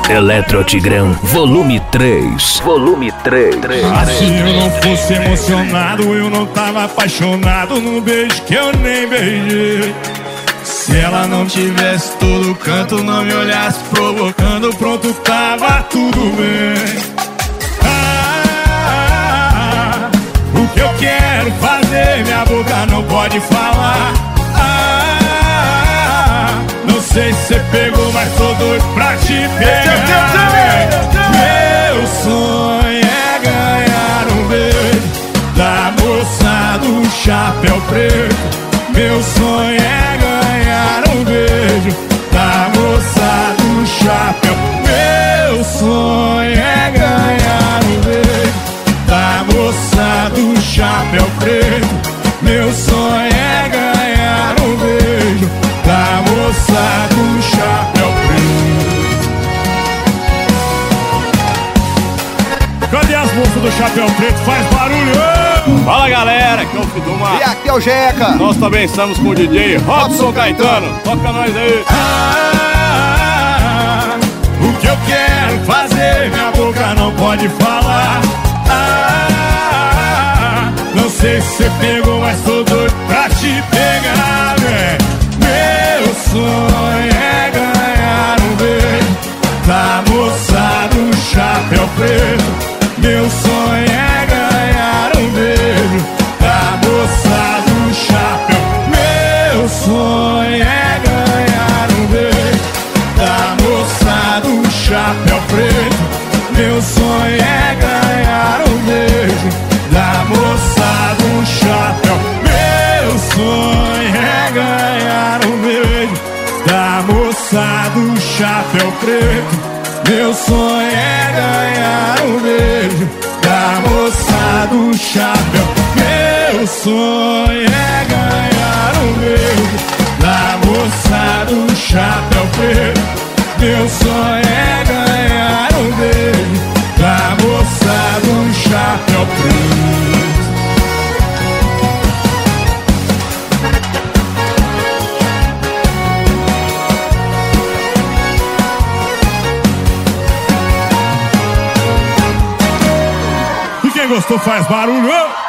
Eletrotigrão, volume 3. Volume 3. Se eu não fosse emocionado, eu não tava apaixonado num beijo que eu nem beijei. Se ela não tivesse todo canto, não me olhasse provocando, pronto, tava tudo bem. O que eu quero fazer, minha boca não pode falar. Não sei se você pegou, mas tô doido pra te pegar. Meu sonho é ganhar um beijo da moça do chapéu preto. Meu sonho é ganhar um beijo da moça do chapéu. Meu sonho é ganhar um beijo da moça do chapéu preto. Meu sonho é ganhar um beijo da moça do chapéu preto. Cadê as moças do chapéu preto? Faz barulho! Fala galera, aqui é o Fiduma. E aqui é o Jeca. Nós também estamos com o DJ Robson Caetano. Toca nós aí. O que eu quero fazer, minha boca não pode falar. Não sei se você pegou, mas tô doido pra te pegar, né? Meu sonho é ganhar um beijo da moça do chapéu preto. Meu sonho é ganhar um beijo da moça do chapéu. Meu sonho é ganhar um beijo da moça do chapéu preto. Meu sonho é ganhar um beijo da moça do chapéu. Meu sonho é ganhar um beijo da moça do chapéu preto. Meu sonho é ganhar um beijo da moça do chapéu. Meu sonho é ganhar um beijo da moça do chapéu preto. Meu sonho é ganhar um beijo da moça do chapéu preto. Quem gostou faz barulho.